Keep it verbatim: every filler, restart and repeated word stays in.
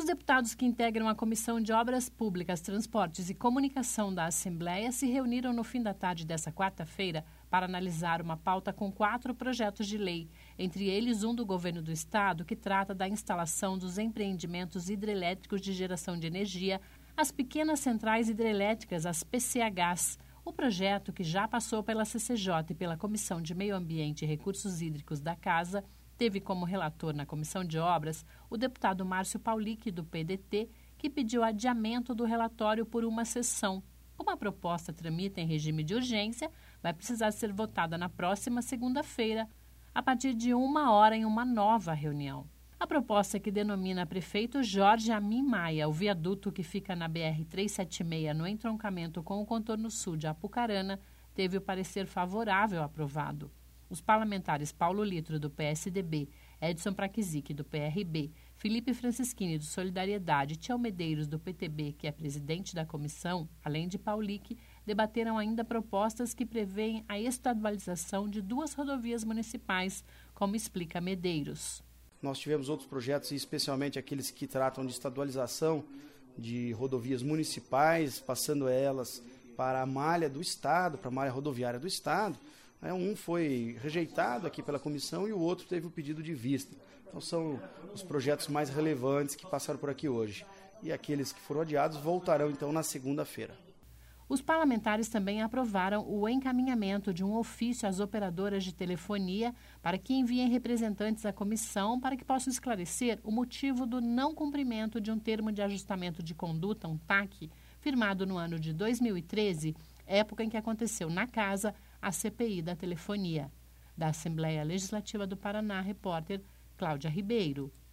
deputados que integram a Comissão de Obras Públicas, Transportes e Comunicação da Assembleia se reuniram no fim da tarde desta quarta-feira para analisar uma pauta com quatro projetos de lei, entre eles um do governo do estado que trata da instalação dos empreendimentos hidrelétricos de geração de energia, as pequenas centrais hidrelétricas, as P C Hs. O projeto, que já passou pela C C J e pela Comissão de Meio Ambiente e Recursos Hídricos da Casa, teve como relator na Comissão de Obras o deputado Márcio Paulic, do P D T, que pediu adiamento do relatório por uma sessão. Como a proposta tramita em regime de urgência, vai precisar ser votada na próxima segunda-feira, a partir de uma hora em uma nova reunião. A proposta, que denomina prefeito Jorge Amin Maia o viaduto que fica na B R trezentos e setenta e seis no entroncamento com o contorno sul de Apucarana, teve o parecer favorável aprovado. Os parlamentares Paulo Litro, do P S D B, Edson Praquizic, do P R B, Felipe Francischini, do Solidariedade e Tião Medeiros, do P T B, que é presidente da comissão, além de Paulic, debateram ainda propostas que prevêem a estadualização de duas rodovias municipais, como explica Medeiros. Nós tivemos outros projetos, especialmente aqueles que tratam de estadualização de rodovias municipais, passando elas para a malha do Estado, para a malha rodoviária do Estado. Um foi rejeitado aqui pela comissão e o outro teve o pedido de vista. Então são os projetos mais relevantes que passaram por aqui hoje. E aqueles que foram adiados voltarão então na segunda-feira. Os parlamentares também aprovaram o encaminhamento de um ofício às operadoras de telefonia para que enviem representantes à comissão para que possam esclarecer o motivo do não cumprimento de um termo de ajustamento de conduta, um T A C, firmado no ano de dois mil e treze, época em que aconteceu na Casa a C P I da telefonia. Da Assembleia Legislativa do Paraná, repórter Cláudia Ribeiro.